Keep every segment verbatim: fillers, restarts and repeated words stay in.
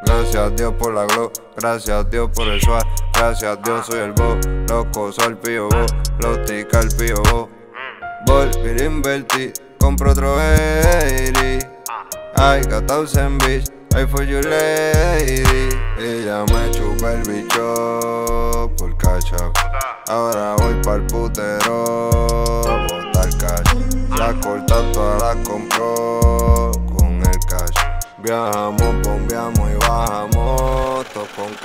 Gracias a Dios por la glow, gracias a Dios por el swag, gracias a Dios soy el bo, loco soy el pío bo, los tica el pío bo. Volví a invertir, compro otro eighty. I got thousand bitch, I for you lady. Ella me chupa el bicho por cash up. Ahora voy pa'l putero, botar cash. La corta toda la compró con el cash. Viajamos, bombeamos y bajamos, todo con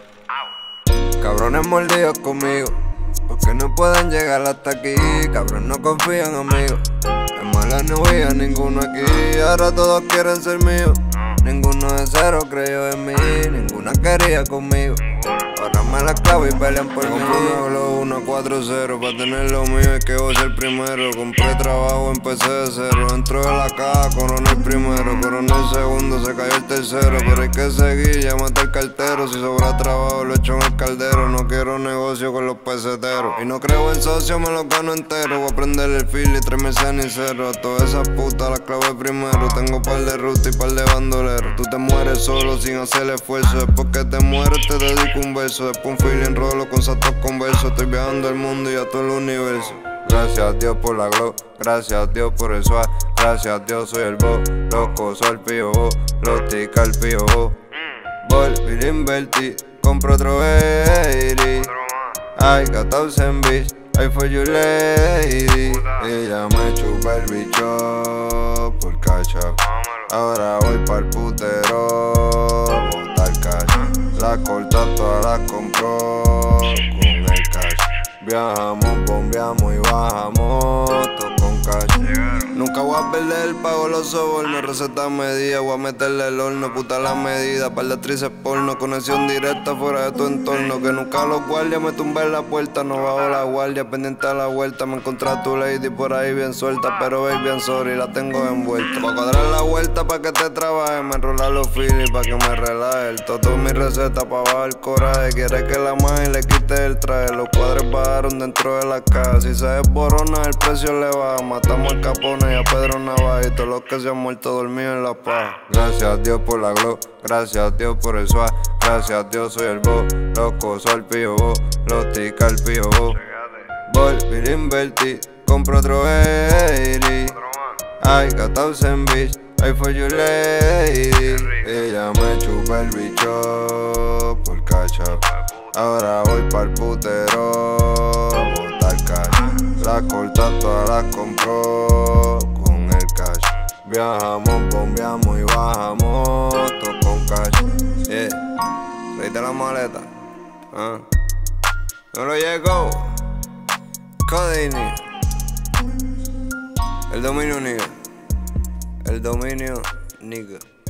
cash. Cabrones mordidos conmigo, porque no pueden llegar hasta aquí. Cabrones no confían amigos, en malas no había ninguno aquí. Ahora todos quieren ser míos, ninguno de cero creyó en mí, ninguna quería conmigo. Ahora me la clavo y pelean por mí. Compré una Glow, una cuatro cero, pa' tener lo mío es que voy a ser primero. Compré trabajo, empecé de cero. Entro de la caja, coroné el primero, coroné el segundo, se cayó el tercero. Pero hay que seguir, llámate al cartero. Si sobra trabajo, lo echo en el caldero. No quiero negocio con los peseteros, y no creo en socio, me los gano entero. Voy a prender el fil y traerme el cenicero. A todas esas putas las clavé primero. Tengo par de rutas y par de bandoleros. Tú te mueres solo sin hacer esfuerzo. Después que te mueres te dedico un beso. Después un feeling rolo con saltos converso. Estoy viajando el mundo y a todo el universo. Gracias a Dios por la glow, gracias a Dios por el swag, gracias a Dios soy el bo, loco soy el pío bo, los tica el pío bo. Volví a invertir, compro otro eighty. I got thousand bitch, I for you lady. Ella me chupa el bicho por cash up. Ahora voy pa'l putero, botar cash. La corta toda la compró con el cash. Viajamos, bombeamos y bajamos, todo con cash. Nunca voy a perder, pago los sobornos, receta medida, voy a meterle el horno, puta la medida, par de actrices porno, conexión directa fuera de tu entorno. Que nunca los guardias me tumbé en la puerta, no bajo la guardia, pendiente a la vuelta. Me encontré a tu lady por ahí bien suelta, pero baby bien sorry, la tengo envuelta. Pa' cuadrar la vuelta pa' que te trabaje, me enrolar los feelings pa' que me relaje. El toto mi receta pa' bajar el coraje, quiere que la magia le quite el traje. Los cuadros bajaron dentro de la casa, si se desborona el precio le baja. Matamos al Capone y a Pedro Navaja y todos los que se han muerto dormidos en la paja. Gracias a Dios por la glow, gracias a Dios por el swag, gracias a Dios soy el bo, loco soy el pío bo, los tica el pío bo. Volví a invertir, compro otro eighty. I got thousand bitch, I for you lady. Ella me chupa el bicho por cash up. Ahora voy pa'l putero, botar cash. La corta toda la compró con el cash. Viajamos, bombeamos y bajamos, todo con cash. Yeah, ¿leíste la maleta? ¿Ah? No lo llegó. Codini. El dominio nigga. El dominio nigga.